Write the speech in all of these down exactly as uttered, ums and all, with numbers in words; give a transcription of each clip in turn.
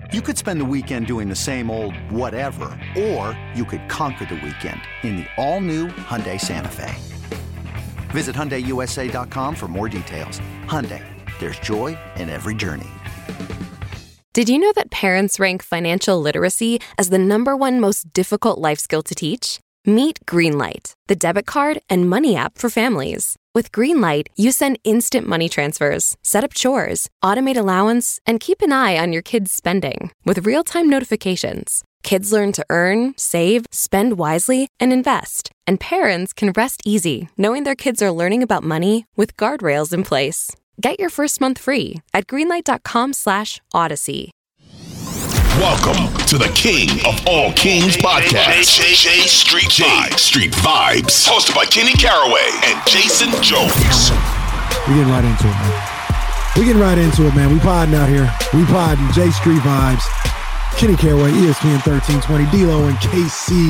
You could spend the weekend doing the same old whatever, or you could conquer the weekend in the all-new Hyundai Santa Fe. Visit Hyundai U S A dot com for more details. Hyundai, there's joy in every journey. Did you know that parents rank financial literacy as the number one most difficult life skill to teach? Meet Greenlight, the debit card and money app for families. With Greenlight, you send instant money transfers, set up chores, automate allowance, and keep an eye on your kids' spending with real-time notifications. Kids learn to earn, save, spend wisely, and invest. And parents can rest easy knowing their kids are learning about money with guardrails in place. Get your first month free at greenlight.com slash odyssey. Welcome to the King of All Kings podcast. J, J, J Street Vibes. Street Vibes. Hosted by Kenny Caraway and Jason Jones. We're getting right into it, man. We're getting right into it, man. We podding out here. We podding. J Street Vibes. Kenny Caraway, E S P N thirteen twenty. D-Lo and K C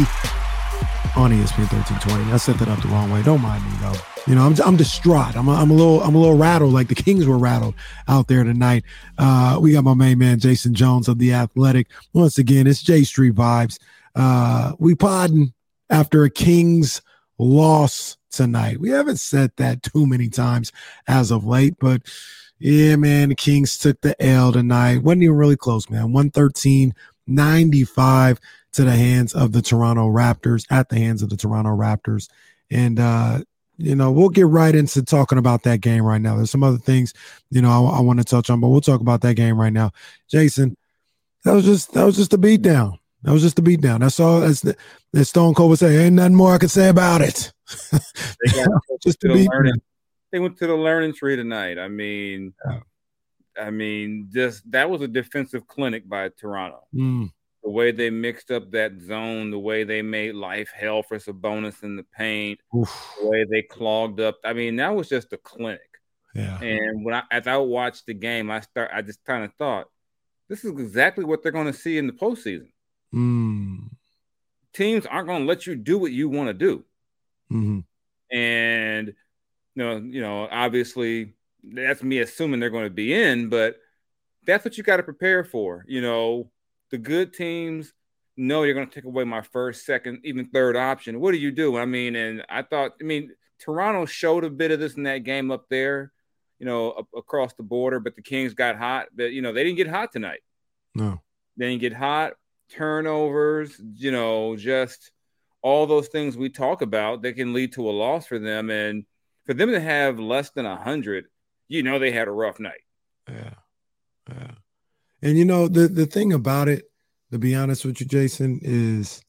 on E S P N thirteen twenty. I set that up the wrong way. Don't mind me, though. You know, I'm I'm distraught. I'm a, I'm a little I'm a little rattled, like the Kings were rattled out there tonight. Uh, we got my main man Jason Jones of The Athletic. Once again, it's J Street Vibes. Uh, we podding after a Kings loss tonight. We haven't said that too many times as of late, but yeah, man, the Kings took the L tonight. Wasn't even really close, man. one thirteen ninety-five to the hands of the Toronto Raptors, at the hands of the Toronto Raptors. And, uh, you know, we'll get right into talking about that game right now. There's some other things, you know, I, I want to touch on, but we'll talk about that game right now. Jason, that was just that was just a beatdown. That was just a beatdown. That's all. That's the, as Stone Cold would say. Ain't nothing more I can say about it. They got just a the learning. They went to the learning tree tonight. I mean, yeah. I mean, just that was a defensive clinic by Toronto. Mm. The way they mixed up that zone, the way they made life hell for Sabonis in the paint, Oof. the way they clogged up. I mean, that was just a clinic. Yeah. And when I, as I watched the game, I start, I just kind of thought, this is exactly what they're going to see in the postseason. Mm. Teams aren't going to let you do what you want to do. Mm-hmm. And, you know, you know, obviously that's me assuming they're going to be in, but that's what you got to prepare for. You know, the good teams know you're going to take away my first, second, even third option. What do you do? I mean, and I thought, I mean, Toronto showed a bit of this in that game up there, you know, up, across the border, but the Kings got hot. But, you know, they didn't get hot tonight. No. They didn't get hot. Turnovers, you know, just all those things we talk about that can lead to a loss for them. And for them to have less than one hundred, you know, they had a rough night. Yeah. Yeah. And, you know, the, the thing about it, to be honest with you, Jason, is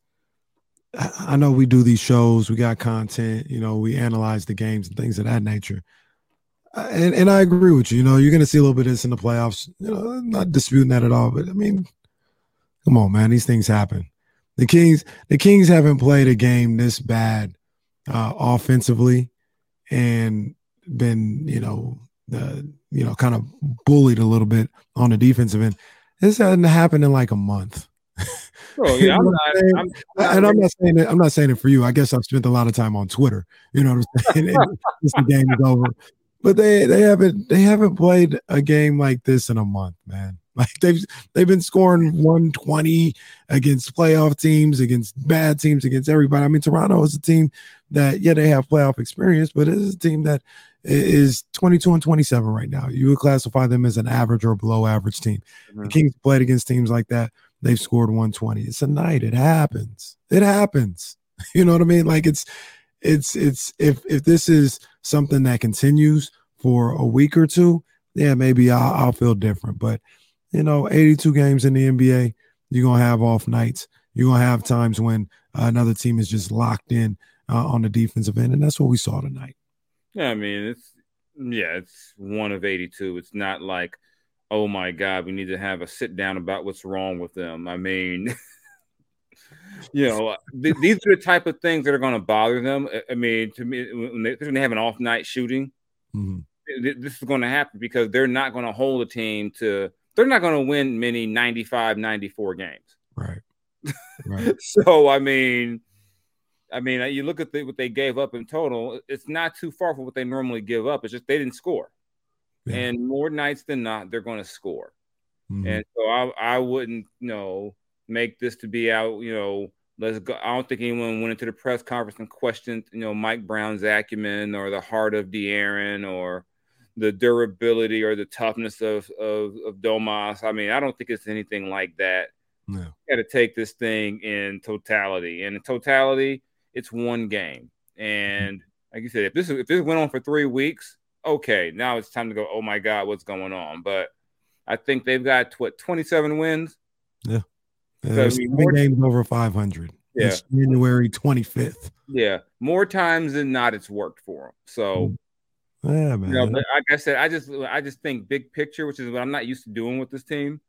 I, I know we do these shows. We got content. You know, we analyze the games and things of that nature. Uh, and, and I agree with you. You know, you're going to see a little bit of this in the playoffs. You know, I'm not disputing that at all. But, I mean, come on, man. These things happen. The Kings, the Kings haven't played a game this bad uh, offensively and been, you know, the you know, kind of bullied a little bit on the defensive end. This hasn't happened in like a month. Oh, yeah, I'm not, I'm, I'm not and I'm not saying it, I'm not saying it for you. I guess I've spent a lot of time on Twitter. You know what I'm saying? Since the game is over. But they they haven't they haven't played a game like this in a month, man. Like they've they've been scoring one twenty against playoff teams, against bad teams, against everybody. I mean, Toronto is a team that, yeah, they have playoff experience, but it is a team that is twenty-two and twenty-seven right now. You would classify them as an average or below average team. Mm-hmm. The Kings played against teams like that. They've scored one twenty. It's a night. It happens. It happens. You know what I mean? Like it's, it's, it's, if, if this is something that continues for a week or two, yeah, maybe I'll, I'll feel different. But, you know, eighty-two games in the N B A, you're going to have off nights. You're going to have times when uh, another team is just locked in uh, on the defensive end. And that's what we saw tonight. Yeah, I mean, it's, yeah, it's one of eighty-two. It's not like, oh, my God, we need to have a sit down about what's wrong with them. I mean, you know, th- these are the type of things that are going to bother them. I mean, to me, when they, when they have an off night shooting, mm-hmm. th- this is going to happen because they're not going to hold a team to, they're not going to win many ninety-five, ninety-four games. Right. Right. So, I mean, I mean, you look at the, what they gave up in total, it's not too far from what they normally give up. It's just they didn't score. Yeah. And more nights than not, they're going to score. Mm-hmm. And so I I wouldn't, you know, make this to be out, you know, let's go. I don't think anyone went into the press conference and questioned, you know, Mike Brown's acumen or the heart of De'Aaron or the durability or the toughness of, of, of Domas. I mean, I don't think it's anything like that. No. You got to take this thing in totality. And in totality, it's one game. And like you said, if this if this went on for three weeks, okay, now it's time to go, oh my God, what's going on? But I think they've got what, twenty-seven wins? Yeah. Yeah, So, there's I mean, three more- games over five hundred. Yeah. It's January twenty-fifth. Yeah. More times than not, it's worked for them. So Yeah, man. you know, but like I said, I just I just think big picture, which is what I'm not used to doing with this team.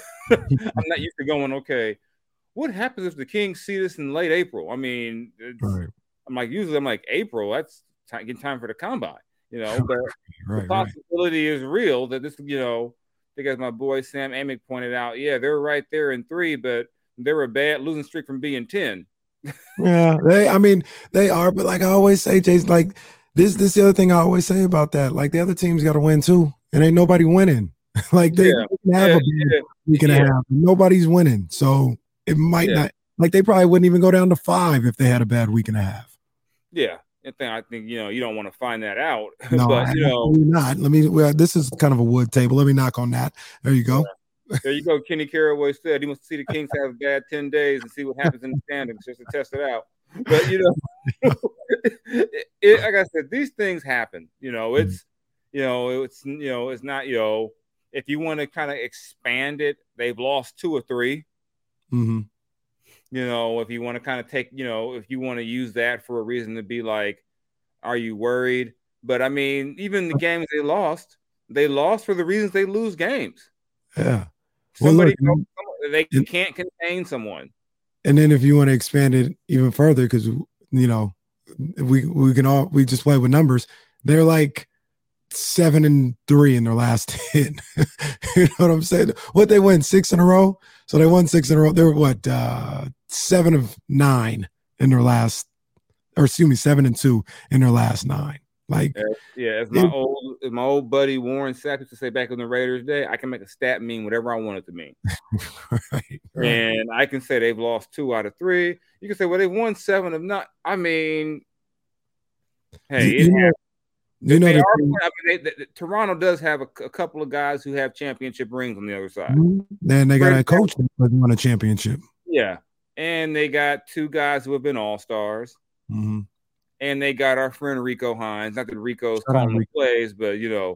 I'm not used to going, okay, what happens if the Kings see this in late April? I mean, it's, Right. I'm like, usually I'm like, April, that's time, getting time for the combine, you know, but Right, the right. possibility is real that this, you know, I think as my boy Sam Amick pointed out, yeah, they're right there in three, but they're a bad losing streak from being ten. Yeah, they. I mean, they are, but like I always say, Jason, like this. This is the other thing I always say about that. Like the other teams got to win too, and ain't nobody winning. Like they Yeah. can have Yeah, a bad yeah, week and yeah. a half. Nobody's winning, so it might Yeah. not. Like they probably wouldn't even go down to five if they had a bad week and a half. Yeah. I think, I think, you know, you don't want to find that out, No, but, you know, absolutely not. Let me. Well, this is kind of a wood table. Let me knock on that. There you go. there you go. Kenny Caraway said he wants to see the Kings have a bad ten days and see what happens in the standings just to test it out. But, you know, it, it, like I said, these things happen. You know, it's, you know, it's, you know, it's not, you know, if you want to kind of expand it, they've lost two or three. Mm-hmm. You know, if you want to kind of take, you know, if you want to use that for a reason to be like, are you worried? But I mean, even the games they lost, they lost for the reasons they lose games. Yeah. Well, Somebody, look, they it- can't contain someone. And then if you want to expand it even further, because you know we we can all we just play with numbers. They're like seven and three in their last ten. You know what I'm saying? What they win six in a row, so they won six in a row. They're what uh, seven of nine in their last, or excuse me, seven and two in their last nine. Like Yeah, yeah, as my it- old as my old buddy Warren Sapp used to say back in the Raiders day, I can make a stat mean whatever I want it to mean. right, right. And I can say they've lost two out of three. You can say, well, they won seven of not. I mean, hey, You- it you know- happens. You know They the are, thing- I mean, they, they, Toronto does have a, a couple of guys who have championship rings on the other side. Then they got For a coach that won a championship. Yeah, and they got two guys who have been all stars, Mm-hmm. and they got our friend Rico Hines. Not that Rico's Shout out calling the Rico. plays, but you know,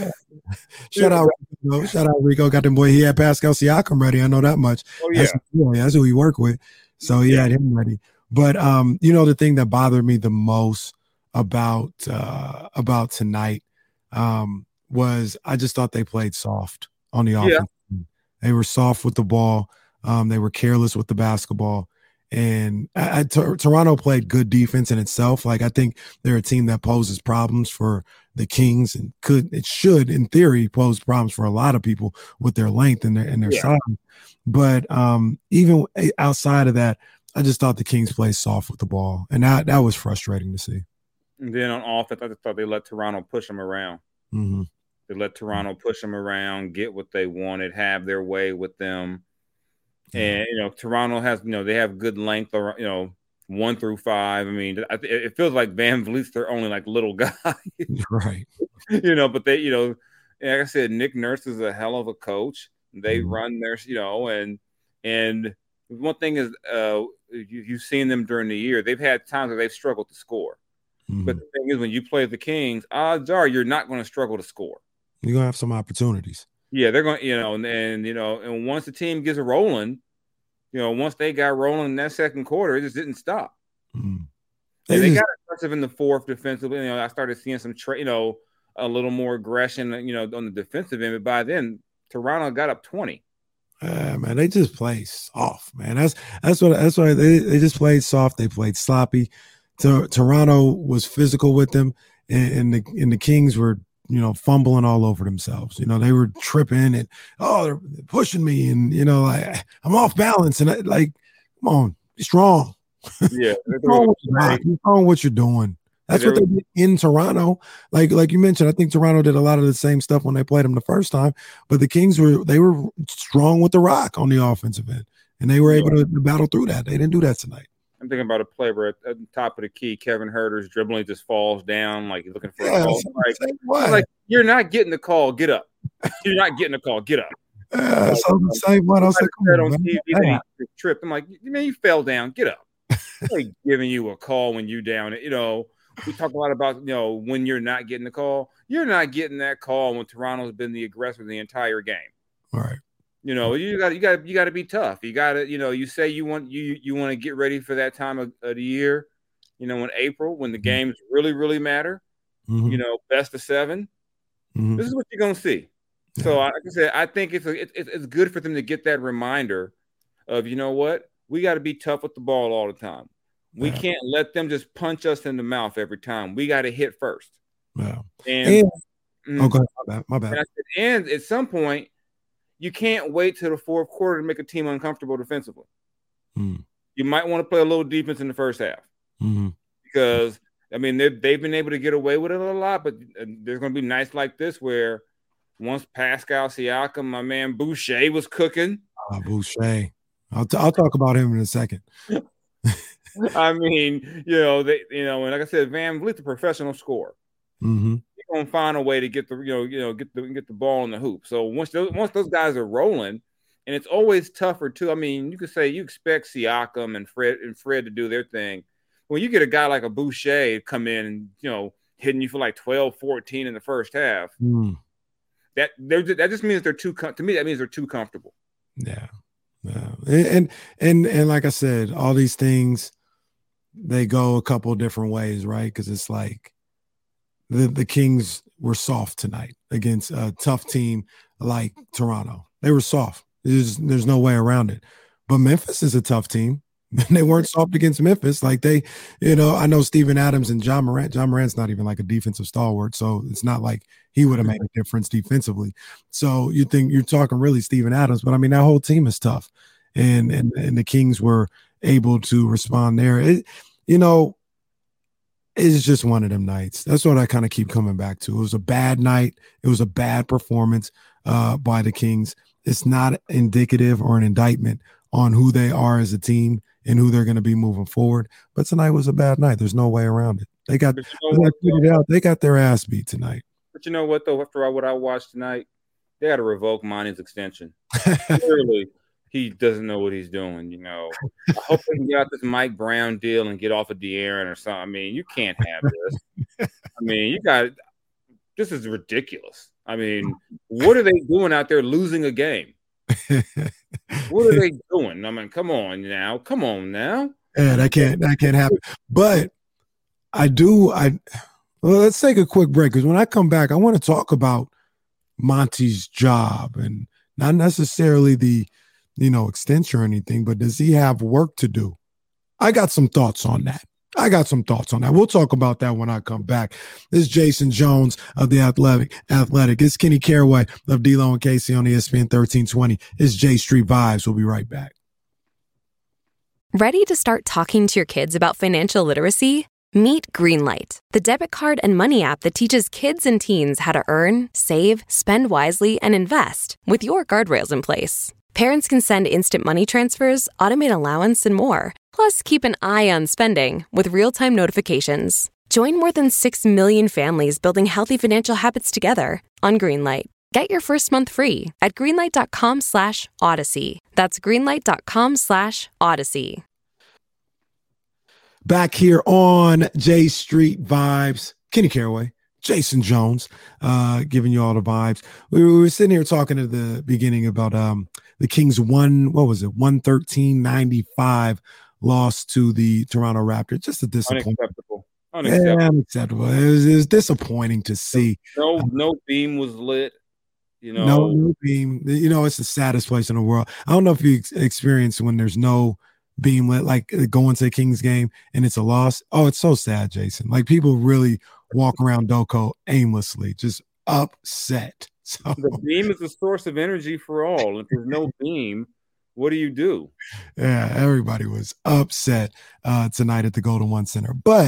Shout out, Rico. Shout out Rico. Got them boy. He had Pascal Siakam ready. I know that much. oh yeah, That's, yeah, that's who he worked with. So he had him ready. But um, you know, the thing that bothered me the most about uh about tonight um was I just thought they played soft on the Yeah. offense. They were soft with the ball. Um, they were careless with the basketball. And I, I, Tor- Toronto played good defense in itself. Like I think they're a team that poses problems for the Kings and could it should in theory pose problems for a lot of people with their length and their and their Yeah. size. But um, even outside of that, I just thought the Kings played soft with the ball, and that that was frustrating to see. and then on offense, I just thought they let Toronto push them around. Mm-hmm. They let Toronto push them around, get what they wanted, have their way with them. And you know, Toronto has, you know, they have good length, or you know, one through five. I mean, I th- it feels like Van Vliet's their only like little guy, Right. you know. But they, you know, like I said, Nick Nurse is a hell of a coach. They Mhm. run their, you know, and and one thing is, uh, you, you've seen them during the year. They've had times where they've struggled to score. Mhm. But the thing is, when you play the Kings, odds are you're not going to struggle to score. You're gonna have some opportunities. Yeah, they're going, you know, and, and you know, and once the team gets rolling, you know, once they got rolling in that second quarter, it just didn't stop. Mhm. And they It is- got aggressive in the fourth defensively. You know, I started seeing some, tra- you know, a little more aggression, you know, on the defensive end. But by then, Toronto got up twenty. Uh, man, they just play soft, man. That's that's what that's why they, they just played soft. They played sloppy. To, Toronto was physical with them, and, and the and the Kings were, you know, fumbling all over themselves. You know, they were tripping and oh, they're pushing me, and you know, like I'm off balance, and I, like, come on, be strong. Yeah, Be strong with your body. Be strong with what you're doing. That's what they did in Toronto. Like like you mentioned, I think Toronto did a lot of the same stuff when they played them the first time, but the Kings were they were strong with the rock on the offensive end, and they were able to, to battle through that. They didn't do that tonight. I'm thinking about a play where at, at the top of the key, Kevin Huerter's dribbling just falls down like he's looking for yeah, a call. Like, like, you're not getting the call. Get up. You're not getting the call. Get up. Yeah, like, so the same one. I was like, on, on T V, yeah. he tripped. I'm like, man, you fell down. Get up. Like giving you a call when you down. You know, we talk a lot about you know when you're not getting the call. You're not getting that call when Toronto's been the aggressor the entire game. All right. You know, you got you got you got to be tough. You got to, you know, you say you want you you want to get ready for that time of, of the year. You know, in April when the games really really matter. Mm-hmm. You know, best of seven. Mm-hmm. This is what you're gonna see. Yeah. So, like I said, I think it's a, it's it's good for them to get that reminder of you know what we got to be tough with the ball all the time. We yeah. can't let them just punch us in the mouth every time. We got to hit first. Yeah. And, and oh, go ahead. My bad. My bad. And, I said, and at some point. You can't wait till the fourth quarter to make a team uncomfortable defensively. Mm. You might want to play a little defense in the first half mm-hmm. because, I mean, they've, they've been able to get away with it a lot, but there's going to be nights like this where once Pascal Siakam, my man Boucher was cooking. Uh, Boucher. I'll, t- I'll talk about him in a second. I mean, you know, they, you know, and like I said, Van Vliet's a professional scorer. Mm-hmm. Gonna find a way to get the you know you know get the get the ball in the hoop. So once those once those guys are rolling, and it's always tougher too. I mean, you could say you expect Siakam and Fred and Fred to do their thing. When you get a guy like a Boucher come in and you know hitting you for like twelve, fourteen in the first half, mm. that they're that just means they're too to me. That means they're too comfortable. Yeah, yeah, and and and like I said, all these things they go a couple of different ways, right? Because it's like. The, the Kings were soft tonight against a tough team like Toronto. They were soft. There's, there's no way around it. But Memphis is a tough team. They weren't soft against Memphis. Like they, you know, I know Steven Adams and John Morant. John Morant's not even like a defensive stalwart, so it's not like he would have made a difference defensively. So you think you're talking really Steven Adams, but I mean that whole team is tough, and and and the Kings were able to respond there. It, you know. It's just one of them nights. That's what I kind of keep coming back to. It was a bad night. It was a bad performance uh, by the Kings. It's not indicative or an indictment on who they are as a team and who they're going to be moving forward. But tonight was a bad night. There's no way around it. They got, you know what, I out, they got their ass beat tonight. But you know what, though? After what I watched tonight, they had to revoke Monty's extension. Clearly. He doesn't know what he's doing, you know. I hope they can get out this Mike Brown deal and get off of De'Aaron or something. I mean, you can't have this. I mean, you got – this is ridiculous. I mean, what are they doing out there losing a game? What are they doing? I mean, come on now. Come on now. Yeah, that can't, that can't happen. But I do – I well, let's take a quick break because when I come back, I want to talk about Monty's job and not necessarily the – you know, extension or anything, but does he have work to do? I got some thoughts on that. I got some thoughts on that. We'll talk about that when I come back. This is Jason Jones of The Athletic. Athletic. It's Kenny Caraway of D-Lo and Casey on E S P N thirteen twenty. It's J Street Vibes. We'll be right back. Ready to start talking to your kids about financial literacy? Meet Greenlight, the debit card and money app that teaches kids and teens how to earn, save, spend wisely, and invest with your guardrails in place. Parents can send instant money transfers, automate allowance, and more. Plus, keep an eye on spending with real-time notifications. Join more than six million families building healthy financial habits together on Greenlight. Get your first month free at greenlight.com slash odyssey. That's greenlight.com slash odyssey. Back here on J Street Vibes, Kenny Caraway. Jason Jones, uh, giving you all the vibes. We were, we were sitting here talking at the beginning about um, the Kings one, what was it, one thirteen ninety-five loss to the Toronto Raptors. Just a disappointment. Unacceptable. Unacceptable. Yeah, unacceptable. It was, it was disappointing to see. No, no beam was lit. You know, no, no beam. You know, it's the saddest place in the world. I don't know if you ex- experience when there's no beam lit, like going to a Kings game and it's a loss. Oh, it's so sad, Jason. Like people really walk around Doko aimlessly, just upset. So the beam is the source of energy for all. If there's no beam, what do you do? Yeah, everybody was upset uh, tonight at the Golden One Center. But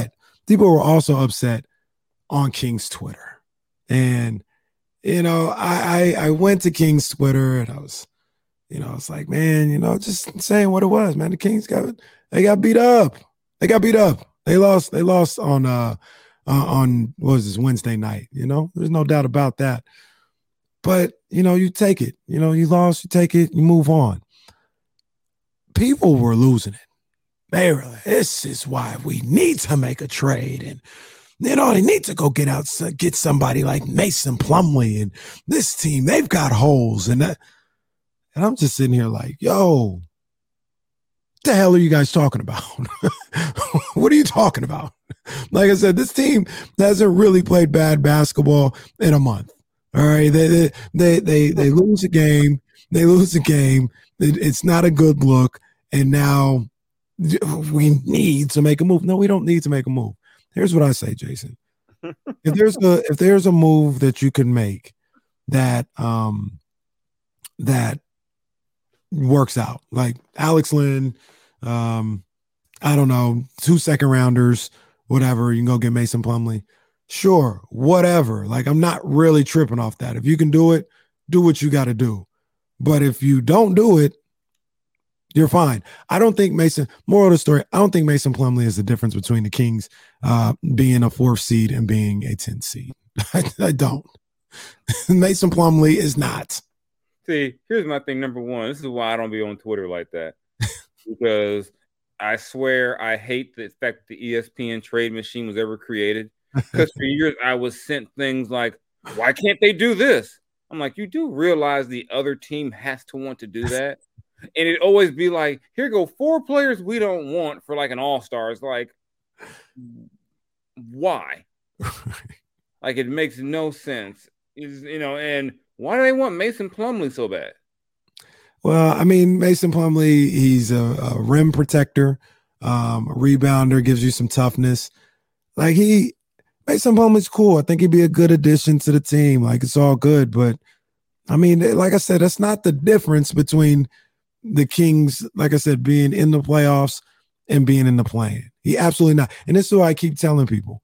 people were also upset on King's Twitter. And, you know, I, I, I went to King's Twitter and I was, you know, it's like, man, you know, just saying what it was, man. The Kings got, they got beat up. They got beat up. They lost, they lost on, uh, uh, on, what was this, Wednesday night, you know? There's no doubt about that. But, you know, you take it. You know, you lost, you take it, you move on. People were losing it. They were like, this is why we need to make a trade. And, you know, they need to go get out, get somebody like Mason Plumlee. And this team, they've got holes. And that, and I'm just sitting here like, yo, what the hell are you guys talking about? What are you talking about? Like I said, this team hasn't really played bad basketball in a month. All right. They, they, they, they, they lose a game. They lose a game. It, it's not a good look. And now we need to make a move. No, we don't need to make a move. Here's what I say, Jason. If there's a, if there's a move that you can make that, um, that works out, like Alex Lynn, um, I don't know, two second rounders, whatever, you can go get Mason Plumlee. Sure, whatever. Like, I'm not really tripping off that. If you can do it, do what you got to do. But if you don't do it, you're fine. I don't think Mason, moral of the story, I don't think Mason Plumlee is the difference between the Kings uh, being a fourth seed and being a tenth seed. I, I don't. Mason Plumlee is not. See, here's my thing. Number one, this is why I don't be on Twitter like that. Because I swear I hate the fact that the E S P N trade machine was ever created. Because for years I was sent things like, why can't they do this? I'm like, you do realize the other team has to want to do that? And it'd always be like, here go four players we don't want for like an all-star. It's like, why? Like, it makes no sense. It's, you know, and why do they want Mason Plumlee so bad? Well, I mean, Mason Plumlee, he's a, a rim protector, um, a rebounder, gives you some toughness. Like, he, Mason Plumlee's cool. I think he'd be a good addition to the team. Like, it's all good. But, I mean, like I said, that's not the difference between the Kings, like I said, being in the playoffs and being in the play-in. He absolutely not. And this is what I keep telling people.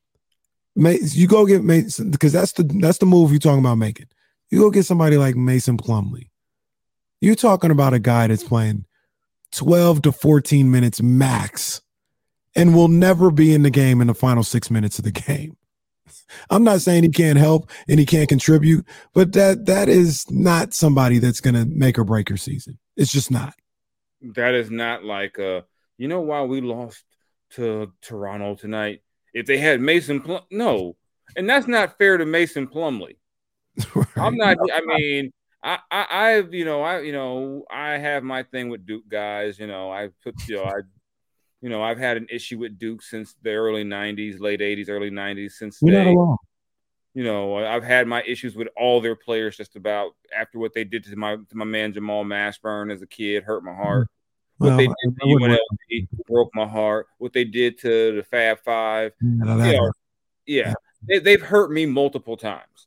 You go get Mason, because that's the that's the move you're talking about making. You go get somebody like Mason Plumlee. You're talking about a guy that's playing twelve to fourteen minutes max and will never be in the game in the final six minutes of the game. I'm not saying he can't help and he can't contribute, but that that is not somebody that's going to make or break your season. It's just not. That is not like, uh, you know why we lost to Toronto tonight? If they had Mason Plum, no. And that's not fair to Mason Plumlee. Right. I'm not, I mean, I, I, I've, you know, I, you know, I have my thing with Duke guys, you know, I put, you know, I, you know, I've had an issue with Duke since the early nineties, late eighties, early nineties, since You're they, not alone. You know, I've had my issues with all their players just about after what they did to my to my man Jamal Mashburn as a kid, hurt my heart. What well, they did to U N L V broke my heart. What they did to the Fab Five, yeah, you know, yeah, they, they've hurt me multiple times.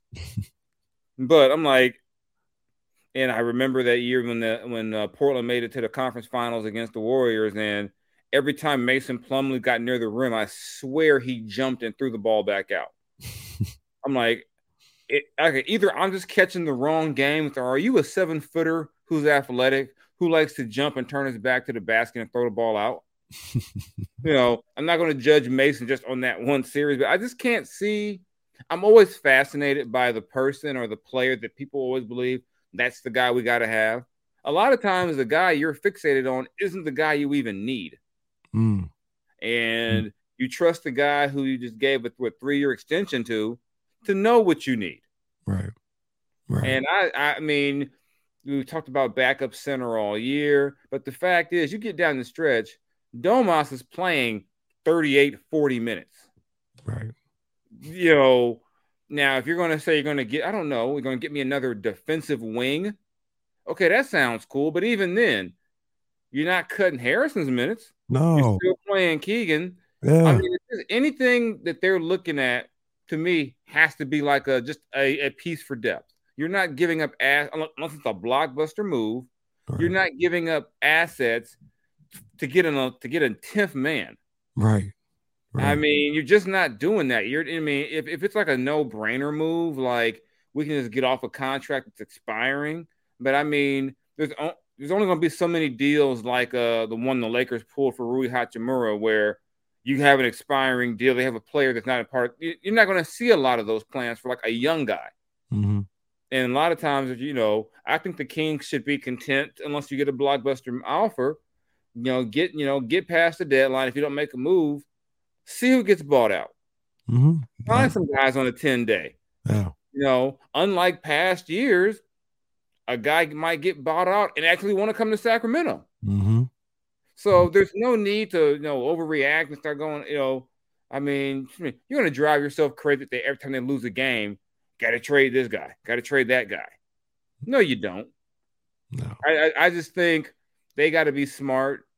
But I'm like, and I remember that year when the when uh, Portland made it to the conference finals against the Warriors, and every time Mason Plumlee got near the rim, I swear he jumped and threw the ball back out. I'm like, it, okay, either I'm just catching the wrong game, or are you a seven footer who's athletic, who likes to jump and turn his back to the basket and throw the ball out? You know, I'm not going to judge Mason just on that one series, but I just can't see. I'm always fascinated by the person or the player that people always believe that's the guy we got to have. A lot of times the guy you're fixated on isn't the guy you even need. Mm. And mm. you trust the guy who you just gave a, a three-year extension to to know what you need. Right. Right. And I, I mean, we talked about backup center all year, but the fact is you get down the stretch, Domas is playing thirty-eight, forty minutes. Right. You know, now if you're going to say you're going to get, I don't know, you're going to get me another defensive wing. Okay, that sounds cool. But even then, you're not cutting Harrison's minutes. No. You're still playing Keegan. Yeah. I mean, anything that they're looking at, to me, has to be like a just a, a piece for depth. You're not giving up ass unless it's a blockbuster move. Right. You're not giving up assets to get in a to get a tenth man. Right. Right. I mean, you're just not doing that. You're, I mean, if, if it's like a no-brainer move, like we can just get off a contract that's expiring. But I mean, there's there's only going to be so many deals like uh, the one the Lakers pulled for Rui Hachimura, where you have an expiring deal. They have a player that's not a part. You're not going to see a lot of those plans for like a young guy. Mm-hmm. And a lot of times, you know, I think the Kings should be content unless you get a blockbuster offer. You know, get you know get past the deadline. If you don't make a move, see who gets bought out. Mm-hmm. Find Right. some guys on a ten day. Yeah. You know, unlike past years, a guy might get bought out and actually want to come to Sacramento. Mm-hmm. So there's no need to, you know, overreact and start going, you know, I mean, you're going to drive yourself crazy if they, every time they lose a game, got to trade this guy, got to trade that guy. No, you don't. No. I, I, I just think they got to be smart.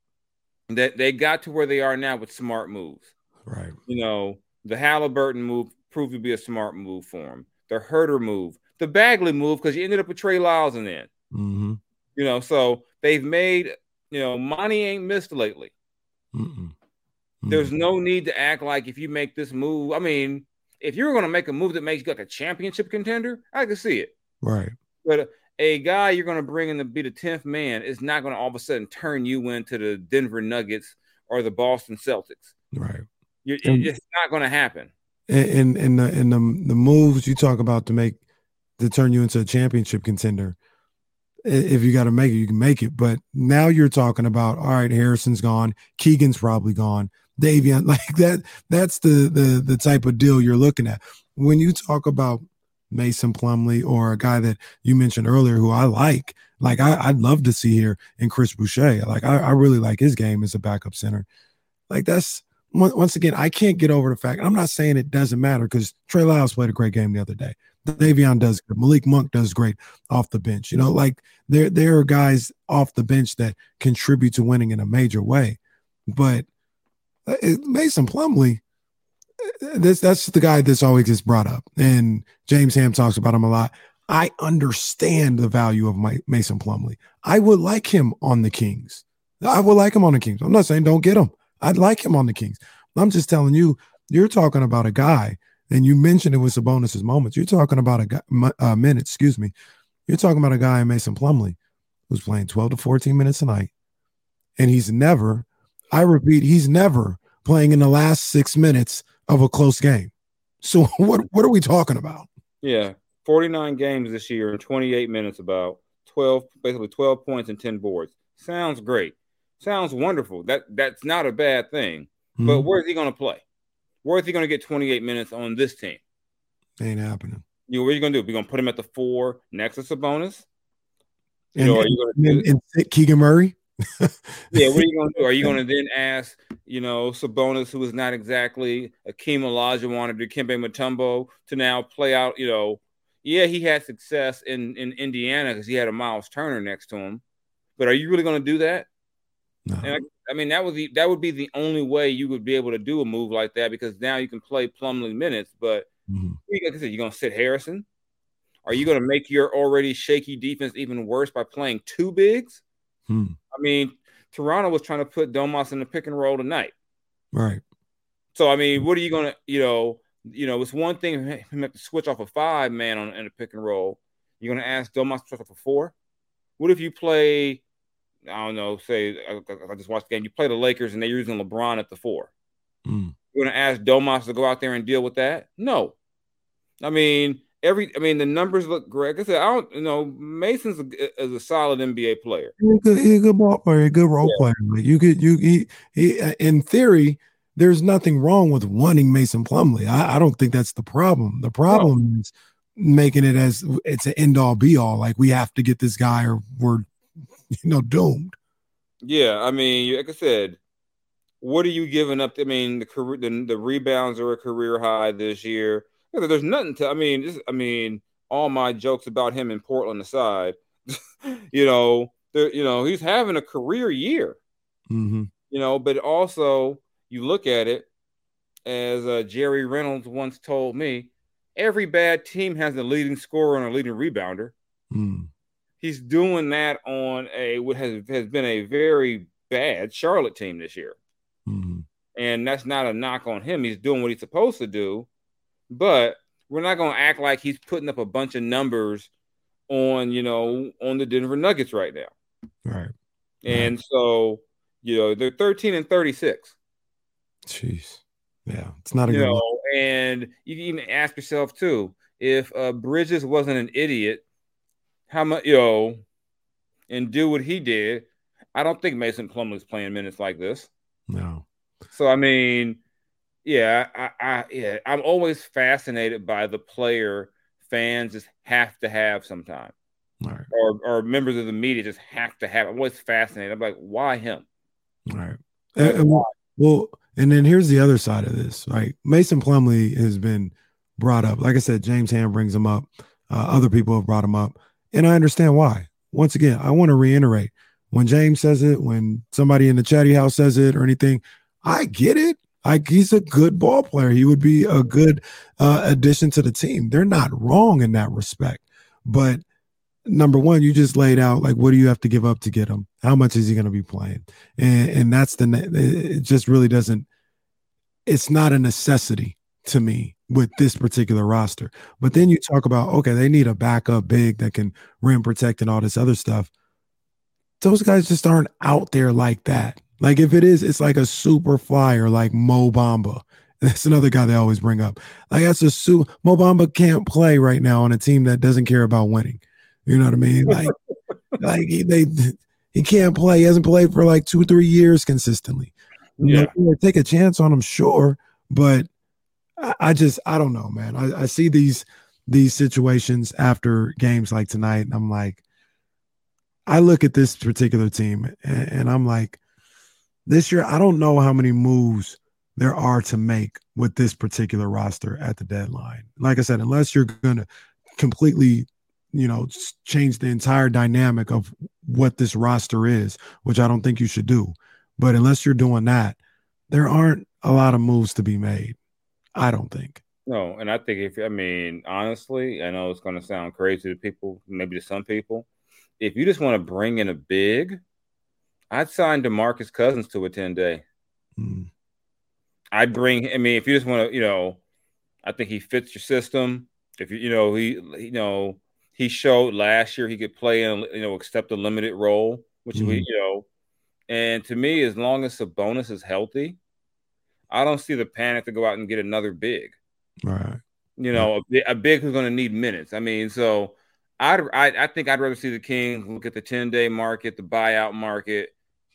That they got to where they are now with smart moves. Right. You know, the Halliburton move proved to be a smart move for him. The Herter move, the Bagley move, because you ended up with Trey Lyles in there. Mm-hmm. You know, so they've made, you know, money ain't missed lately. Mm-mm. There's no need to act like if you make this move. I mean, if you're going to make a move that makes you like a championship contender, I can see it. Right. But a guy you're going to bring in to be the tenth man is not going to all of a sudden turn you into the Denver Nuggets or the Boston Celtics. Right. You're, And- it's not going to happen. And and the and the the moves you talk about to make to turn you into a championship contender, i- if you got to make it, you can make it. But now you're talking about, all right, Harrison's gone, Keegan's probably gone, Davion, like that. That's the the the type of deal you're looking at when you talk about Mason Plumlee or a guy that you mentioned earlier who I like. Like I, I'd love to see here in Chris Boucher. Like I, I really like his game as a backup center. Like that's. Once again, I can't get over the fact. I'm not saying it doesn't matter because Trey Lyles played a great game the other day. Davion does good. Malik Monk does great off the bench. You know, like there there are guys off the bench that contribute to winning in a major way. But it, Mason Plumlee, this that's the guy that's always gets brought up, and James Ham talks about him a lot. I understand the value of my, Mason Plumlee. I would like him on the Kings. I would like him on the Kings. I'm not saying don't get him. I'd like him on the Kings. I'm just telling you, you're talking about a guy, and you mentioned it with Sabonis' moments. You're talking about a guy, uh, minutes, excuse me. You're talking about a guy, Mason Plumlee, who's playing twelve to fourteen minutes a night, and he's never, I repeat, he's never playing in the last six minutes of a close game. So what what are we talking about? Yeah, forty-nine games this year and twenty-eight minutes, about twelve, basically twelve points and ten boards. Sounds great. Sounds wonderful. That that's not a bad thing. Mm-hmm. But where's he going to play? Where's he going to get twenty-eight minutes on this team? Ain't happening. You know, what are you going to do? We're going to put him at the four next to Sabonis? You and, know, are you going to and, and Keegan Murray? Yeah, what are you going to do? Are you going to then ask, you know, Sabonis, who is not exactly Akeem Olajuwon or Dikembe Mutombo, to now play out, you know, yeah, he had success in, in Indiana because he had a Miles Turner next to him. But are you really going to do that? No. And I, I mean, that would be that would be the only way you would be able to do a move like that, because now you can play Plumlee minutes. But mm-hmm. like I said, you're going to sit Harrison? Are you going to make your already shaky defense even worse by playing two bigs? Hmm. I mean, Toronto was trying to put Domas in the pick and roll tonight. Right. So, I mean, what are you going to, you know, you know, it's one thing for him to switch off a five man on in a pick and roll. You're going to ask Domas to switch off a four? What if you play, I don't know, say, I, I just watched the game, you play the Lakers and they're using LeBron at the four. Mm. You're going to ask Domas to go out there and deal with that? No. I mean, every, I mean, the numbers look great. Like I said, I don't, you know, Mason's a, is a solid N B A player. He's a good, he's a good ball player, a good role Yeah. player. Like you could, you, he, he, in theory, there's nothing wrong with wanting Mason Plumlee. I, I don't think that's the problem. The problem no. is making it as it's an end all be all. Like we have to get this guy or we're, you know, doomed. Yeah. I mean, like I said, what are you giving up? I mean, the career, the, the rebounds are a career high this year. There's nothing to, I mean, this, I mean, all my jokes about him in Portland aside, you know, there, you know, he's having a career year, mm-hmm. you know, but also you look at it as uh, Jerry Reynolds once told me, every bad team has a leading scorer and a leading rebounder. Mm. He's doing that on a, what has, has been a very bad Charlotte team this year. Mm-hmm. And that's not a knock on him. He's doing what he's supposed to do. But we're not going to act like he's putting up a bunch of numbers on, you know, on the Denver Nuggets right now. Right. And right. so, you know, they're thirteen and thirty-six. Jeez. Yeah. It's not a you good know, look. And you can even ask yourself, too, if uh, Bridges wasn't an idiot, how much, you know, and do what he did, I don't think Mason Plumlee's playing minutes like this. No. So, I mean, yeah, I, I, yeah, I'm always fascinated by the player fans just have to have sometime. Right. Or, or members of the media just have to have. I'm always fascinated. I'm like, why him? All right. And, and well, well, and then here's the other side of this, right? Mason Plumlee has been brought up. Like I said, James Ham brings him up. Uh, other people have brought him up. And I understand why. Once again, I want to reiterate, when James says it, when somebody in the chatty house says it or anything, I get it. Like, he's a good ball player. He would be a good uh, addition to the team. They're not wrong in that respect. But number one, you just laid out, like, what do you have to give up to get him? How much is he going to be playing? And, and that's the, it just really doesn't, it's not a necessity to me with this particular roster. But then you talk about, okay, they need a backup big that can rim protect and all this other stuff. Those guys just aren't out there like that. Like, if it is, it's like a super flyer like Mo Bamba. That's another guy they always bring up. Like, that's a su- Mo Bamba can't play right now on a team that doesn't care about winning. You know what I mean? Like, like he, they he can't play. He hasn't played for like two, three years consistently. Yeah, you know, take a chance on him, sure, but I, I just I don't know, man. I, I see these these situations after games like tonight, and I'm like, I look at this particular team, and, and I'm like, this year, I don't know how many moves there are to make with this particular roster at the deadline. Like I said, unless you're going to completely, you know, change the entire dynamic of what this roster is, which I don't think you should do. But unless you're doing that, there aren't a lot of moves to be made. I don't think. No, and I think if, I mean, honestly, I know it's going to sound crazy to people, maybe to some people. If you just want to bring in a big, I'd sign DeMarcus Cousins to a ten-day. Mm. I'd bring – I mean, if you just want to, you know, I think he fits your system. If you, you know, he, you know, he showed last year he could play in, you know, accept a limited role, which mm. we, you know. And to me, as long as Sabonis is healthy, I don't see the panic to go out and get another big. Right. You know, right. a, a big who's going to need minutes. I mean, so I'd, I I think I'd rather see the Kings look at the ten-day market, the buyout market,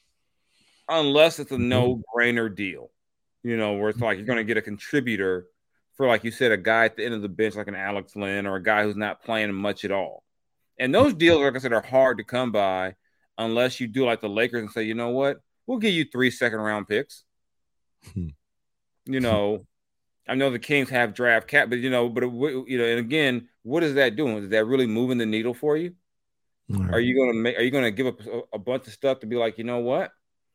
unless it's a no-brainer deal, you know, where it's like you're going to get a contributor for, like you said, a guy at the end of the bench like an Alex Len or a guy who's not playing much at all. And those deals, like I said, are hard to come by unless you do like the Lakers and say, you know what, we'll give you three second-round picks. Hmm. You know, I know the Kings have draft cap, but, you know, but, you know, and again, what is that doing? Is that really moving the needle for you? Right. Are you going to make, are you going to give up a, a bunch of stuff to be like, you know what?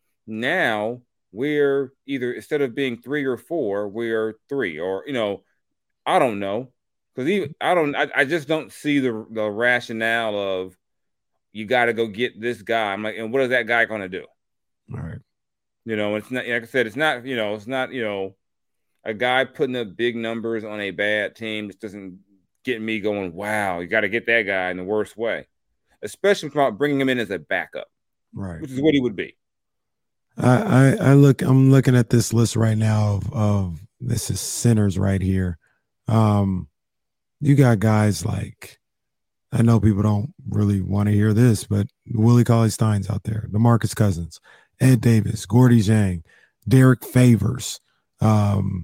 Now we're either, instead of being three or four, we're three, or, you know, I don't know. Because I don't, I, I just don't see the the rationale of you got to go get this guy. I'm like, and what is that guy going to do? All right. You know, it's not, like I said, it's not, you know, it's not, you know, a guy putting up big numbers on a bad team just doesn't get me going, wow, you got to get that guy in the worst way, especially about bringing him in as a backup, right? Which is what he would be. I, I, I look, I'm looking at this list right now of, of this is centers right here. Um, you got guys like, I know people don't really want to hear this, but Willie Cauley-Stein's out there, DeMarcus Cousins, Ed Davis, Gordy Zhang, Derek Favors, um,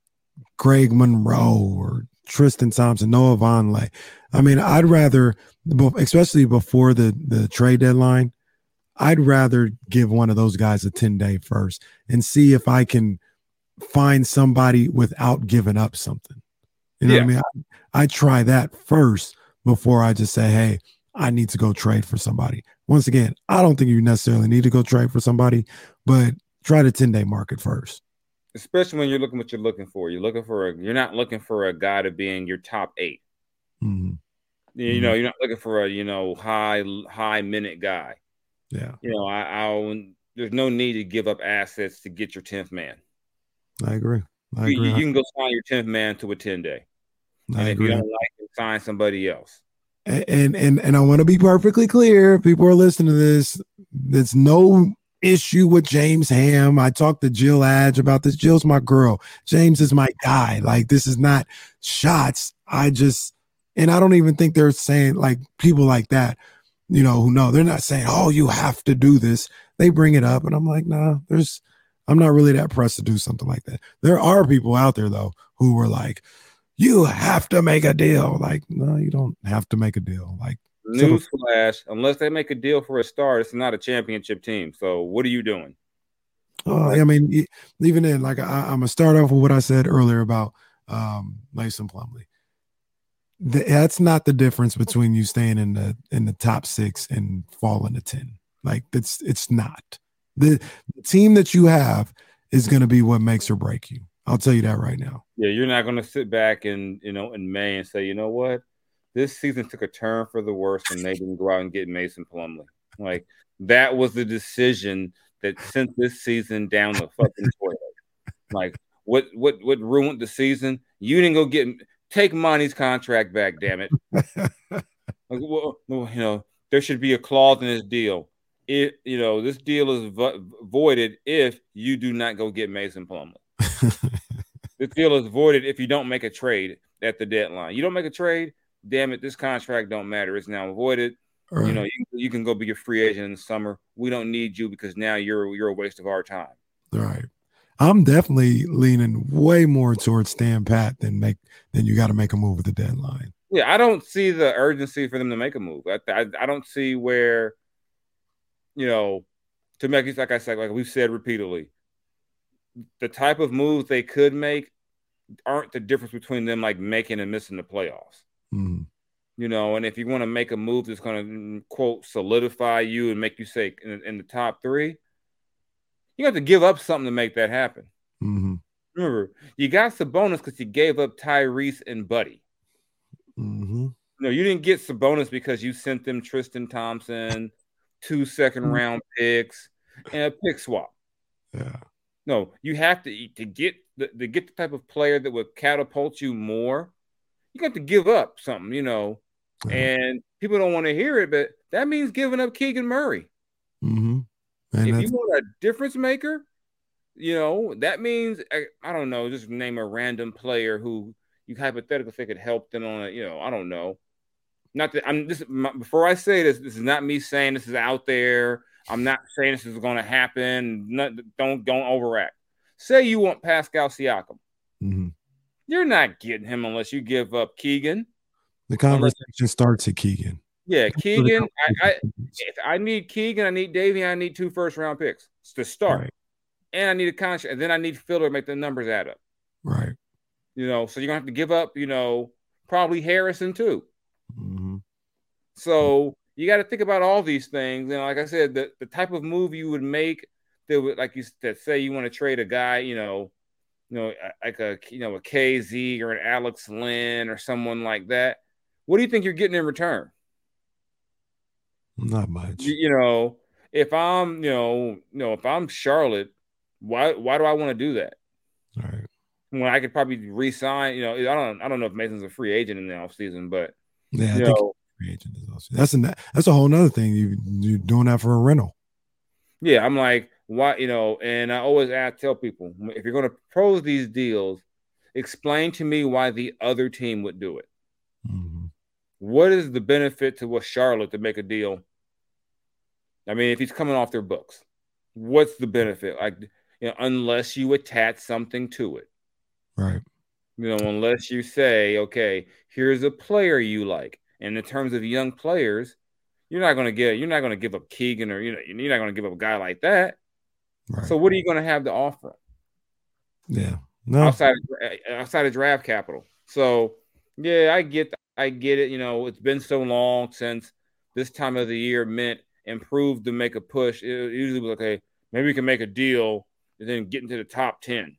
Greg Monroe, or Tristan Thompson, Noah Vonleh. I mean, I'd rather, especially before the, the trade deadline, I'd rather give one of those guys a ten-day first and see if I can find somebody without giving up something. You know yeah. what I mean? I, I try that first before I just say, hey, I need to go trade for somebody. Once again, I don't think you necessarily need to go trade for somebody, but try the ten-day market first. Especially when you're looking what you're looking for. You're looking for a, you're not looking for a guy to be in your top eight. Mm-hmm. You mm-hmm. know, you're not looking for a, you know, high, high minute guy. Yeah. You know, I, I'll, there's no need to give up assets to get your tenth man. I agree. I You, agree. you can go sign your tenth man to a ten day. I And if agree. you don't like it, sign somebody else. And and and I want to be perfectly clear. People are listening to this. There's no issue with James Ham. I talked to Jill Adge about this. Jill's my girl. James is my guy. Like, this is not shots. I just, and I don't even think they're saying, like, people like that, you know, who know, they're not saying, oh, you have to do this. They bring it up, and I'm like, nah, there's, I'm not really that pressed to do something like that. There are people out there, though, who were like, you have to make a deal. Like, no, you don't have to make a deal. Like, newsflash, so, unless they make a deal for a star, it's not a championship team. So what are you doing? Oh, I mean, even then, like, I, I'm gonna start off with what I said earlier about um, Mason Plumlee. The, that's not the difference between you staying in the in the top six and falling to ten. Like, it's it's not. The, the team that you have is going to be what makes or break you. I'll tell you that right now. Yeah, you're not going to sit back and, you know, in May and say, you know what, this season took a turn for the worse and they didn't go out and get Mason Plumlee. Like, that was the decision that sent this season down the fucking toilet. Like, what what what ruined the season? You didn't go get take Monty's contract back, damn it. Like, well, you know, there should be a clause in this deal. It, you know, this deal is vo- voided if you do not go get Mason Plumlee. This deal is voided if you don't make a trade at the deadline. You don't make a trade, damn it, this contract don't matter. It's now voided. Right. You know, you, you can go be a free agent in the summer. We don't need you because now you're you're a waste of our time. All right. I'm definitely leaning way more towards stand pat than make than you got to make a move at the deadline. Yeah, I don't see the urgency for them to make a move. I I, I don't see where, you know, to make it, like I said, like we've said repeatedly, the type of moves they could make aren't the difference between them like making and missing the playoffs. Mm-hmm. You know, and if you want to make a move that's going to, quote, solidify you and make you say in, in the top three, you have to give up something to make that happen. Mm-hmm. Remember, you got Sabonis because you gave up Tyrese and Buddy. Mm-hmm. No, you didn't get Sabonis because you sent them Tristan Thompson, two second round picks, and a pick swap. Yeah. No, you have to to get the to get the type of player that would catapult you more. You got to give up something, you know. Yeah. And people don't want to hear it, but that means giving up Keegan Murray. Mm-hmm. If you want a difference maker, you know, that means I, I don't know, just name a random player who you hypothetically think could help them on a, you know, I don't know. Not that I'm this my, before I say this, this is not me saying this is out there. I'm not saying this is going to happen. Not, don't don't overact. Say you want Pascal Siakam. Mm-hmm. You're not getting him unless you give up Keegan. The conversation unless, starts at Keegan. Yeah, Keegan. I, I if I need Keegan, I need Davion, I need two first round picks to start. Right. And I need a contract, and then I need filler to make the numbers add up. Right. You know, so you're gonna have to give up, you know, probably Harrison too. Mm-hmm. So you got to think about all these things. And like I said, the, the type of move you would make that would, like you said, say you want to trade a guy, you know, you know, like a, you know, a K Z or an Alex Lynn or someone like that. What do you think you're getting in return? Not much. You, you know, if I'm, you know, you know, if I'm Charlotte, why, why do I want to do that? All right. When I could probably re-sign, you know, I don't, I don't know if Mason's a free agent in the offseason, but yeah, you I think know, free agent is also, that's a that's a whole nother thing. You you're doing that for a rental. Yeah, I'm like, why, you know, and I always ask, tell people, if you're going to propose these deals, explain to me why the other team would do it. Mm-hmm. What is the benefit to what Charlotte to make a deal? I mean, if he's coming off their books, what's the benefit? Like, you know, unless you attach something to it. Right. You know, unless you say, okay, here's a player you like. And in terms of young players, you're not going to get, you're not going to give up Keegan or, you know, you're not going to give up a guy like that. Right. So what are you going to have to offer? Yeah. No. Outside of, outside of draft capital. So, yeah, I get, I get it. You know, it's been so long since this time of the year meant improved to make a push. It usually was like, okay, maybe we can make a deal and then get into the top ten.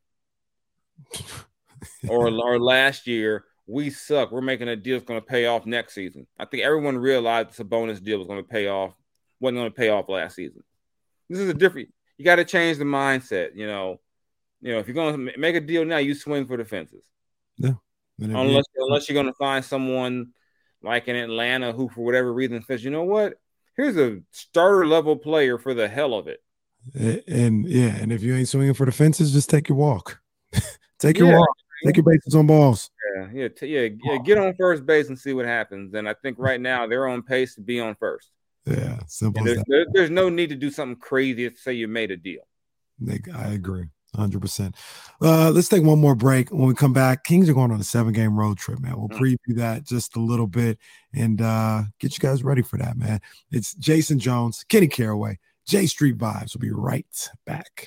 or, or last year, we suck. We're making a deal that's going to pay off next season. I think everyone realized the Sabonis deal was going to pay off, wasn't going to pay off last season. This is a different, you got to change the mindset, you know. You know, if you're going to make a deal now, you swing for the fences. Yeah. Unless unless you're going to find someone like in Atlanta who, for whatever reason, says, you know what, here's a starter level player for the hell of it. And, and yeah, and if you ain't swinging for the fences, just take your walk. take your yeah. walk. Take your bases on balls. Yeah, yeah, t- yeah, yeah. Get on first base and see what happens. And I think right now they're on pace to be on first. Yeah, simple. There's, there, there's no need to do something crazy to say you made a deal. I agree. one hundred percent. Uh, let's take one more break. When we come back, Kings are going on a seven-game road trip, man. We'll preview that just a little bit and uh, get you guys ready for that, man. It's Jason Jones, Kenny Caraway, J Street Vibes. We'll be right back.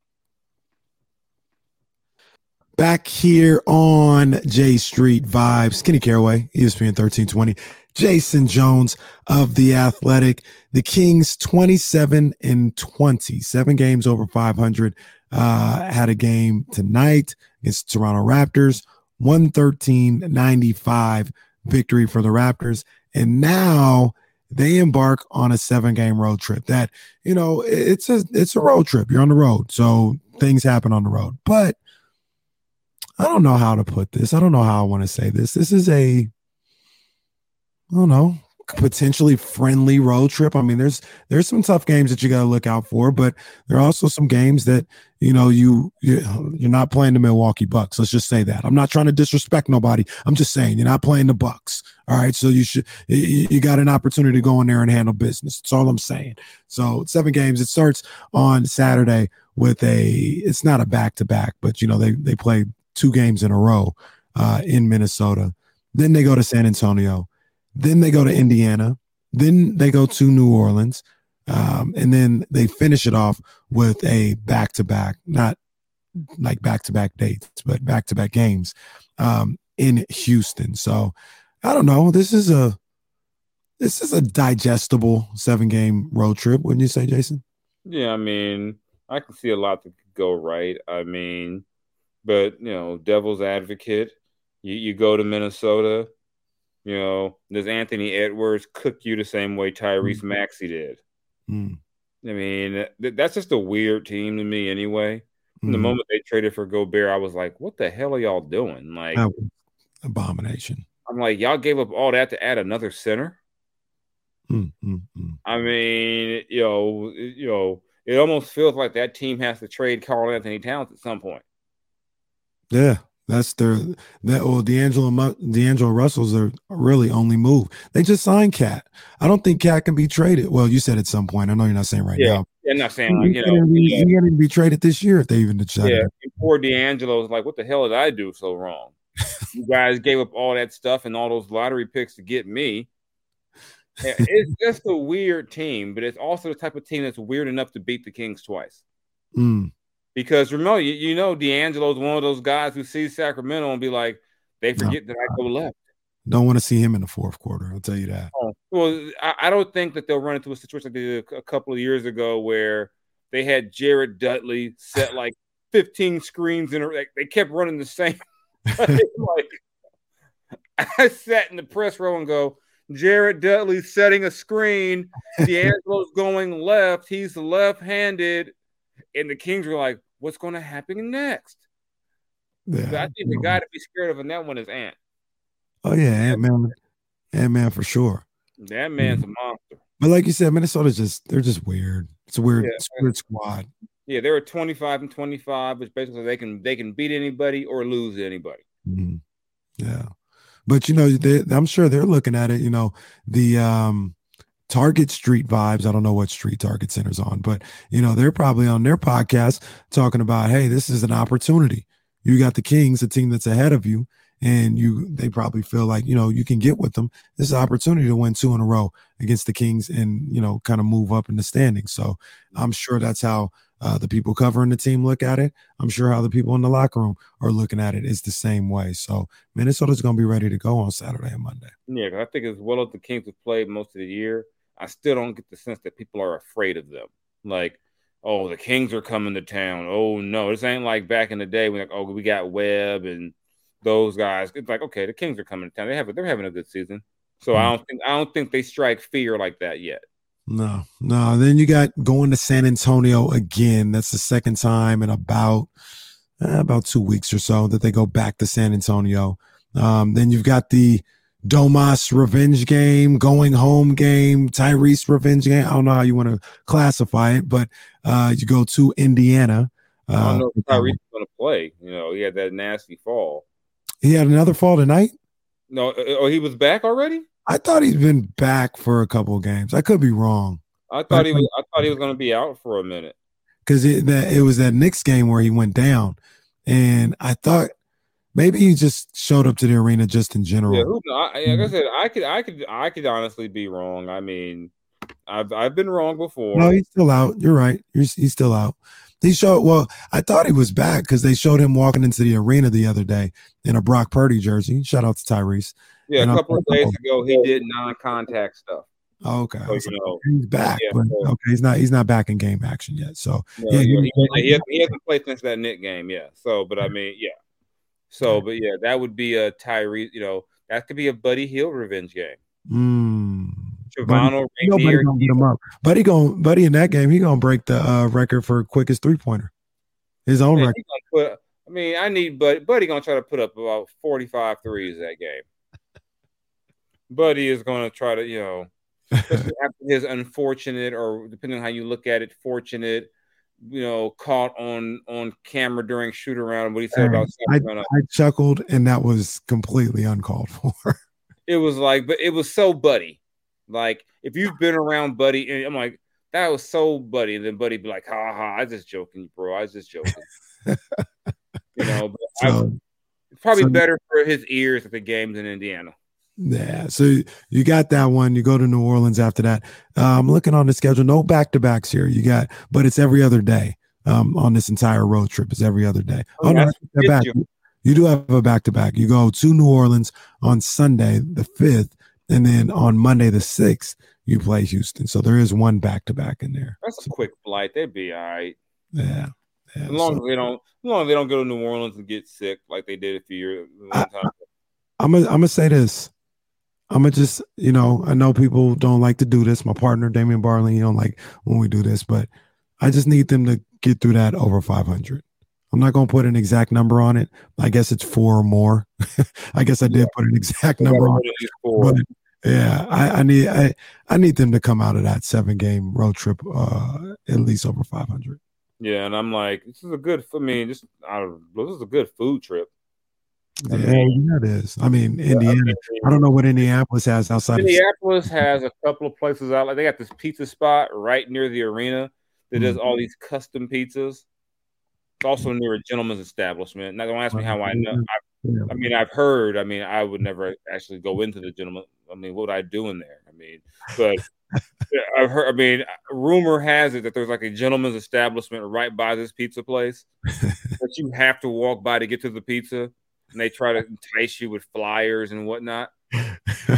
Back here on J Street Vibes, Kenny Caraway, E S P N thirteen twenty, Jason Jones of The Athletic. The Kings twenty-seven and twenty, seven games over five hundred. Uh, had a game tonight against Toronto Raptors, one thirteen ninety-five victory for the Raptors. And now they embark on a seven game road trip that, you know, it's a, it's a road trip. You're on the road. So things happen on the road, but I don't know how to put this. I don't know how I want to say this. This is a, I don't know, potentially friendly road trip. I mean, there's there's some tough games that you got to look out for, but there are also some games that, you know, you, you you're not playing the Milwaukee Bucks. Let's just say that. I'm not trying to disrespect nobody. I'm just saying you're not playing the Bucks. All right, so you should you, you got an opportunity to go in there and handle business. That's all I'm saying. So seven games. It starts on Saturday with a. It's not a back to back, but you know they they play two games in a row uh, in Minnesota. Then they go to San Antonio. Then they go to Indiana. Then they go to New Orleans. Um, and then they finish it off with a back-to-back, not like back-to-back dates, but back-to-back games um, in Houston. So I don't know. This is a this is a digestible seven-game road trip, wouldn't you say, Jason? Yeah, I mean, I can see a lot that could go right. I mean, but, you know, devil's advocate, you, you go to Minnesota, you know, does Anthony Edwards cook you the same way Tyrese mm. Maxey did? Mm. I mean, th- that's just a weird team to me anyway. From mm. the moment they traded for Gobert, I was like, what the hell are y'all doing? Like, abomination. I'm like, y'all gave up all that to add another center? Mm, mm, mm. I mean, you know, you know, it almost feels like that team has to trade Karl Anthony Towns at some point. Yeah, that's their that. Well, D'Angelo D'Angelo Russell's their really only move. They just signed Cat. I don't think Cat can be traded. Well, you said at some point. I know you're not saying right yeah, now. Yeah, not saying like, you know, be, yeah. He can't be traded this year if they even decided. Yeah, and poor D'Angelo's like, what the hell did I do so wrong? You guys gave up all that stuff and all those lottery picks to get me. It's just a weird team, but it's also the type of team that's weird enough to beat the Kings twice. Mm. Because remember, you, you know, D'Angelo's one of those guys who sees Sacramento and be like, they forget no, that I go left. Don't want to see him in the fourth quarter. I'll tell you that. Oh, well, I, I don't think that they'll run into a situation like they did a, a couple of years ago where they had Jared Dudley set like fifteen screens in a, like, they kept running the same. Like, I sat in the press row and go, Jared Dudley setting a screen. D'Angelo's going left. He's left-handed. And the Kings were like, what's going to happen next? Yeah, so I think the guy to be scared of in that one is Ant. Oh, yeah, Ant-Man. Ant-Man for sure. That man's mm-hmm. a monster. But like you said, Minnesota's just, they're just weird. It's a weird, yeah. it's a weird squad. Yeah, they're twenty-five and twenty-five, which basically they can they can beat anybody or lose anybody. Mm-hmm. Yeah. But, you know, they, I'm sure they're looking at it, you know, the um, Target Street Vibes. I don't know what street Target Center's on, but, you know, they're probably on their podcast talking about, hey, this is an opportunity. You got the Kings, a team that's ahead of you, and you they probably feel like, you know, you can get with them. This is an opportunity to win two in a row against the Kings and, you know, kind of move up in the standings. So I'm sure that's how uh, the people covering the team look at it. I'm sure how the people in the locker room are looking at it is the same way. So Minnesota's going to be ready to go on Saturday and Monday. Yeah, because I think as well as the Kings have played most of the year, I still don't get the sense that people are afraid of them. Like, oh, the Kings are coming to town. Oh, no, this ain't like back in the day when, like, oh, we got Webb and those guys. It's like, okay, the Kings are coming to town. They have a, they're having a good season. So mm-hmm. I don't think I don't think they strike fear like that yet. No, no. Then you got going to San Antonio again. That's the second time in about uh, about two weeks or so that they go back to San Antonio. Um, then you've got the Domas revenge game, going home game, Tyrese revenge game. I don't know how you want to classify it, but uh, you go to Indiana. Uh, I don't know if Tyrese is going to play. You know, he had that nasty fall. He had another fall tonight? No, oh, he was back already? I thought he'd been back for a couple of games. I could be wrong. I thought he was. I thought he was going to be out for a minute. Because it, it was that Knicks game where he went down, and I thought maybe he just showed up to the arena just in general. Yeah, who, I, like I said, I could, I could, I could honestly be wrong. I mean, I've, I've been wrong before. No, he's still out. You're right. He's, he's still out. He showed. Well, I thought he was back because they showed him walking into the arena the other day in a Brock Purdy jersey. Shout out to Tyrese. Yeah, and a couple of days ago, he did non-contact stuff. Oh, okay, so, you know, he's back, yeah, but so, okay, he's not. He's not back in game action yet. So no, yeah, yeah, he, he, he, hasn't, he hasn't played since that Knicks game. Yeah. So, but I mean, yeah. So, but yeah, that would be a Tyrese. You know, that could be a Buddy Hield revenge game. Mm. Trevano Rainier, gonna get him up. Buddy going, Buddy in that game, he gonna break the uh, record for quickest three pointer. His own Man, record. Put, I mean, I need Buddy. Buddy gonna try to put up about forty-five threes that game. Buddy is gonna try to, you know, after his unfortunate, or depending on how you look at it, fortunate, you know, caught on on camera during shoot around. What he said about I, I chuckled, and that was completely uncalled for. It was like, but it was so Buddy. Like, if you've been around Buddy, and I'm like, that was so Buddy, and then Buddy be like, ha ha, I was just joking, bro. I was just joking. You know, but so, it's probably so, better for his ears at the games in Indiana. Yeah, so you got that one. You go to New Orleans after that. Uh, I'm looking on the schedule. No back-to-backs here. You got, but it's every other day um, on this entire road trip. It's every other day. Oh, oh no, that's back. You. you do have a back-to-back. You go to New Orleans on Sunday, the fifth, and then on Monday, the sixth, you play Houston. So there is one back-to-back in there. That's a quick flight. They'd be all right. Yeah. yeah as long so, as they don't, as long as they don't go to New Orleans and get sick like they did a few years. I, I, I'm gonna, I'm gonna say this. I'm gonna just, you know, I know people don't like to do this. My partner, Damian Barley, you don't like when we do this, but I just need them to get through that over five hundred. I'm not gonna put an exact number on it. I guess it's four or more. I guess I did yeah. put an exact number on it. But yeah, I, I need I, I need them to come out of that seven game road trip uh, at least over five hundred. Yeah, and I'm like, this is a good. I mean, this I don't, this is a good food trip. Yeah, yeah, it is. I mean, Indiana. I, mean, I don't know what Indianapolis has outside. Indianapolis of- has a couple of places out. Like they got this pizza spot right near the arena that mm-hmm. does all these custom pizzas. It's also near a gentleman's establishment. Now, don't ask me how I know. I, yeah. I mean, I've heard. I mean, I would never actually go into the gentleman. I mean, what would I do in there? I mean, but I've heard. I mean, rumor has it that there's like a gentleman's establishment right by this pizza place that you have to walk by to get to the pizza. And they try to entice you with flyers and whatnot. Hey,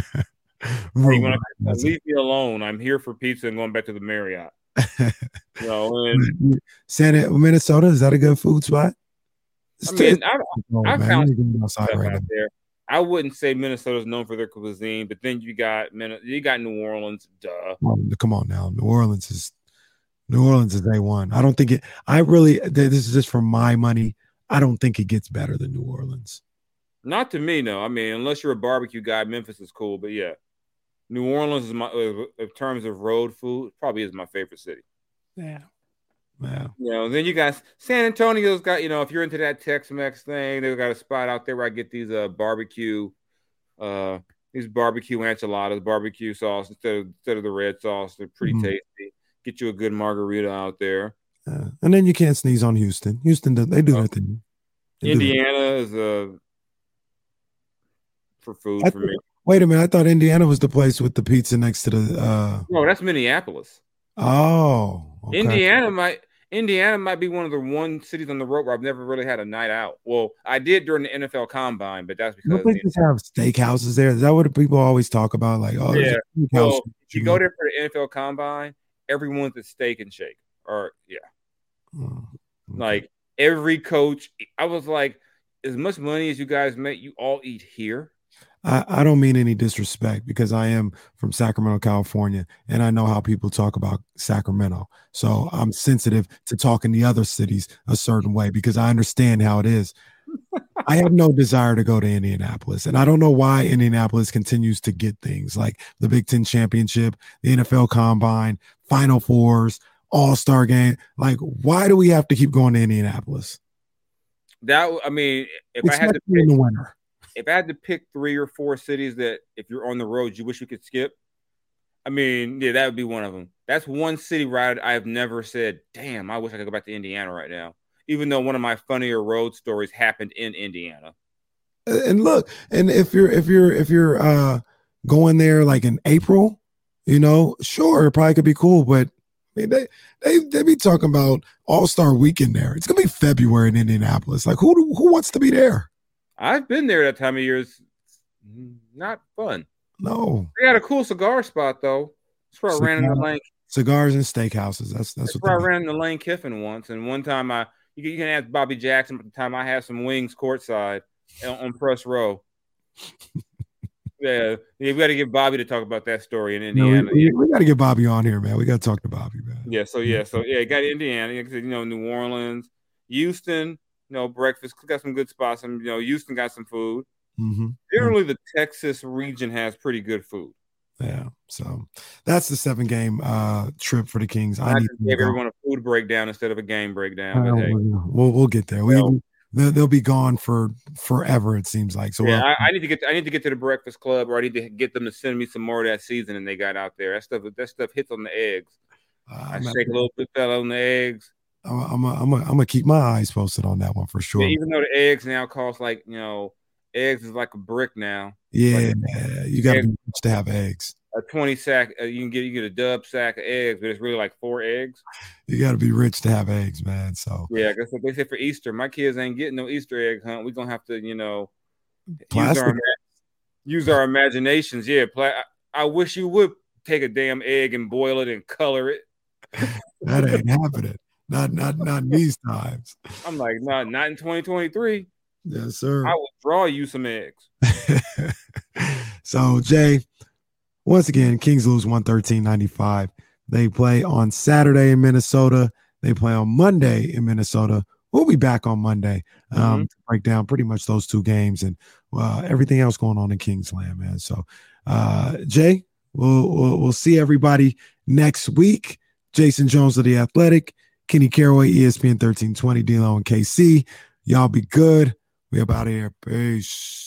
when I, leave me alone. I'm here for pizza and going back to the Marriott. You know, and Santa, Minnesota, is that a good food spot? It's I mean, I, oh, I found stuff right out there. I wouldn't say Minnesota's known for their cuisine, but then you got you got New Orleans. Duh. Well, come on now, New Orleans is New Orleans is A one. I don't think it. I really. This is just for my money. I don't think it gets better than New Orleans. Not to me, no. I mean, unless you're a barbecue guy, Memphis is cool. But yeah, New Orleans is my, in terms of road food, probably is my favorite city. Yeah. Wow. You know, then you got San Antonio's got, you know, if you're into that Tex-Mex thing, they've got a spot out there where I get these uh barbecue, uh, these barbecue enchiladas, barbecue sauce instead of instead of the red sauce. They're pretty mm-hmm. tasty. Get you a good margarita out there. Uh, and then you can't sneeze on Houston. Houston, they do uh, their thing. They Indiana is a for food I for th- me. Wait a minute, I thought Indiana was the place with the pizza next to the. Uh... No, that's Minneapolis. Oh, okay. Indiana might Indiana might be one of the one cities on the road where I've never really had a night out. Well, I did during the N F L Combine, but that's because no places you know, have steakhouses there. Is that what people always talk about? Like, oh, yeah. Well, if you go there for the N F L Combine, everyone's at Steak and Shake, or yeah, oh, okay. Like every coach. I was like, as much money as you guys make, you all eat here. I, I don't mean any disrespect because I am from Sacramento, California, and I know how people talk about Sacramento. So I'm sensitive to talking the other cities a certain way because I understand how it is. I have no desire to go to Indianapolis, and I don't know why Indianapolis continues to get things like the Big Ten Championship, the N F L Combine, Final Fours, All-Star Game. Like, why do we have to keep going to Indianapolis? That I mean, if Especially I had to pick, in the winter. If I had to pick three or four cities that if you're on the road, you wish you could skip, I mean, yeah, that would be one of them. That's one city ride I have never said, damn, I wish I could go back to Indiana right now, even though one of my funnier road stories happened in Indiana. And look, and if you're if you're if you're uh, going there like in April, you know, sure, it probably could be cool, but I mean, they they they be talking about All-Star Weekend there. It's gonna be February in Indianapolis. Like, who do, who wants to be there? I've been there that time of year. It's not fun. No. They got a cool cigar spot, though. That's where Cigar, I ran in the Lane. Cigars and steakhouses. That's that's, that's what where I ran in the Lane Kiffin once. And one time, I you, you can ask Bobby Jackson, but the time I had some wings courtside on, on press row. yeah, yeah, we got to get Bobby to talk about that story in Indiana. No, we, we got to get Bobby on here, man. We got to talk to Bobby, man. Yeah, so, yeah, so, yeah, got Indiana. You know, New Orleans, Houston. You know, breakfast got some good spots. And you know, Houston got some food. Mm-hmm. Generally, the Texas region has pretty good food. Yeah, so that's the seven game uh, trip for the Kings. I, I need to give everyone a food breakdown instead of a game breakdown. Uh, hey. We'll we'll get there. We they'll, they'll be gone for forever. It seems like. So yeah, we'll, I, I need to get to, I need to get to the Breakfast Club, or I need to get them to send me some more of that seasoning they got out there. That stuff that stuff hits on the eggs. Uh, I shake a little bit fell on the eggs. I'm a, I'm a, I'm a, I'm gonna keep my eyes posted on that one for sure. Yeah, even though the eggs now cost like, you know, eggs is like a brick now. Yeah, like, you got to be rich to have eggs. A twenty sack, uh, you can get you get a dub sack of eggs, but it's really like four eggs. You got to be rich to have eggs, man. So yeah, I guess what they say for Easter. My kids ain't getting no Easter egg hunt. We're gonna have to, you know, use our, use our imaginations. Yeah, pla- I, I wish you would take a damn egg and boil it and color it. That ain't happening. Not not not these times. I'm like, not not in twenty twenty-three. Yes, sir. I will draw you some eggs. So, Jay, once again, Kings lose one thirteen ninety-five. They play on Saturday in Minnesota. They play on Monday in Minnesota. We'll be back on Monday um, mm-hmm. to break down pretty much those two games and uh, everything else going on in Kingsland, man. So, uh, Jay, we'll, we'll we'll see everybody next week. Jason Jones of The Athletic, Kenny Caraway, E S P N thirteen twenty, D-Lo and K C. Y'all be good. We up out of here. Peace.